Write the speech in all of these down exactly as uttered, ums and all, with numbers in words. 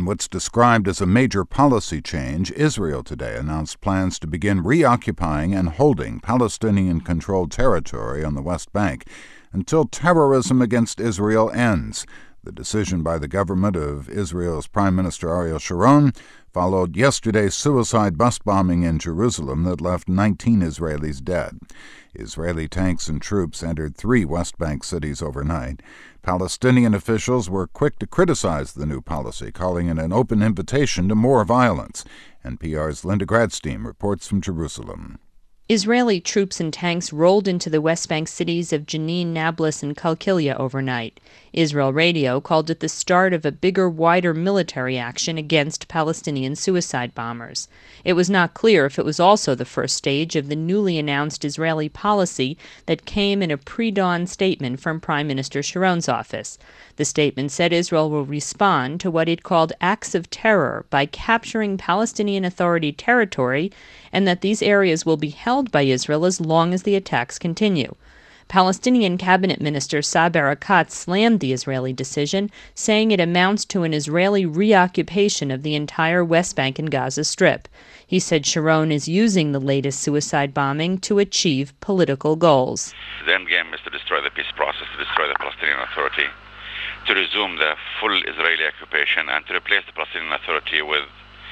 In what's described as a major policy change, Israel today announced plans to begin reoccupying and holding Palestinian-controlled territory on the West Bank until terrorism against Israel ends. The decision by the government of Israel's Prime Minister Ariel Sharon followed yesterday's suicide bus bombing in Jerusalem that left nineteen Israelis dead. Israeli tanks and troops entered three West Bank cities overnight. Palestinian officials were quick to criticize the new policy, calling it an open invitation to more violence. N P R's Linda Gradstein reports from Jerusalem. Israeli troops and tanks rolled into the West Bank cities of Jenin, Nablus, and Kalkilia overnight. Israel Radio called it the start of a bigger, wider military action against Palestinian suicide bombers. It was not clear if it was also the first stage of the newly announced Israeli policy that came in a pre-dawn statement from Prime Minister Sharon's office. The statement said Israel will respond to what it called acts of terror by capturing Palestinian Authority territory, and that these areas will be held by Israel as long as the attacks continue. Palestinian Cabinet Minister Saeb Erekat slammed the Israeli decision, saying it amounts to an Israeli reoccupation of the entire West Bank and Gaza Strip. He said Sharon is using the latest suicide bombing to achieve political goals. The end game is to destroy the peace process, to destroy the Palestinian Authority, to resume the full Israeli occupation, and to replace the Palestinian Authority with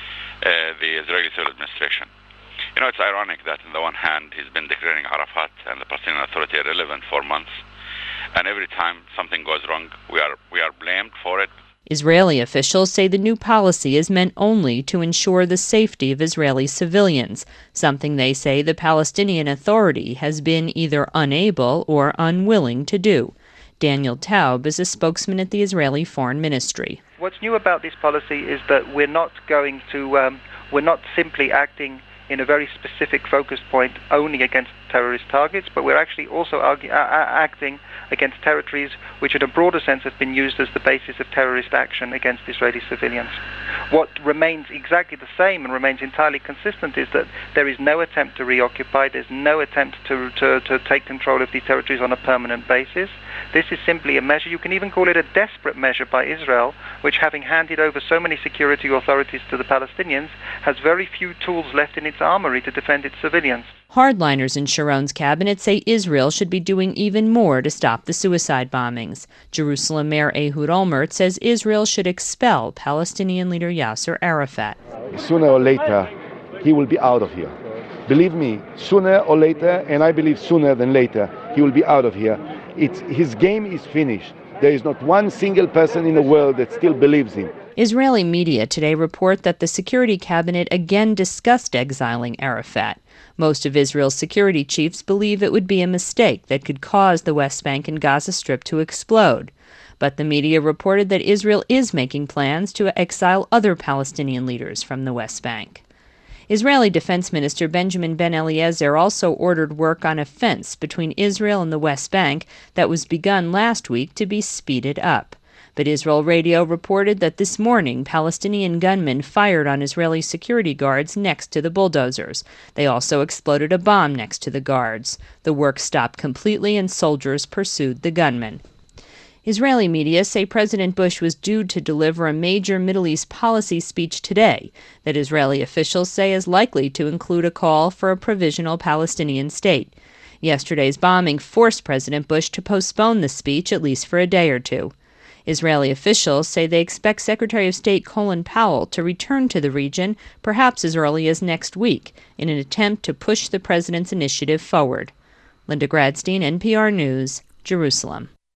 uh, the Israeli civil administration. You know, it's ironic that on the one hand, he's been declaring Arafat and the Palestinian Authority irrelevant for months, and every time something goes wrong, we are we are blamed for it. Israeli officials say the new policy is meant only to ensure the safety of Israeli civilians, something they say the Palestinian Authority has been either unable or unwilling to do. Daniel Taub is a spokesman at the Israeli Foreign Ministry. What's new about this policy is that we're not going to, um, we're not simply acting in a very specific focus point only against terrorist targets, but we're actually also argue, uh, acting against territories which in a broader sense have been used as the basis of terrorist action against Israeli civilians. What remains exactly the same and remains entirely consistent is that there is no attempt to reoccupy, there's no attempt to, to, to take control of these territories on a permanent basis. This is simply a measure, you can even call it a desperate measure by Israel, which, having handed over so many security authorities to the Palestinians, has very few tools left in its armory to defend its civilians. Hardliners in Sharon's cabinet say Israel should be doing even more to stop the suicide bombings. Jerusalem Mayor Ehud Olmert says Israel should expel Palestinian leader Yasser Arafat. Sooner or later, he will be out of here. Believe me, sooner or later, and I believe sooner than later, he will be out of here. It's, his game is finished. There is not one single person in the world that still believes him. Israeli media today report that the Security Cabinet again discussed exiling Arafat. Most of Israel's security chiefs believe it would be a mistake that could cause the West Bank and Gaza Strip to explode. But the media reported that Israel is making plans to exile other Palestinian leaders from the West Bank. Israeli Defense Minister Benjamin Ben-Eliezer also ordered work on a fence between Israel and the West Bank that was begun last week to be speeded up. But Israel Radio reported that this morning Palestinian gunmen fired on Israeli security guards next to the bulldozers. They also exploded a bomb next to the guards. The work stopped completely and soldiers pursued the gunmen. Israeli media say President Bush was due to deliver a major Middle East policy speech today that Israeli officials say is likely to include a call for a provisional Palestinian state. Yesterday's bombing forced President Bush to postpone the speech at least for a day or two. Israeli officials say they expect Secretary of State Colin Powell to return to the region perhaps as early as next week in an attempt to push the president's initiative forward. Linda Gradstein, N P R News, Jerusalem.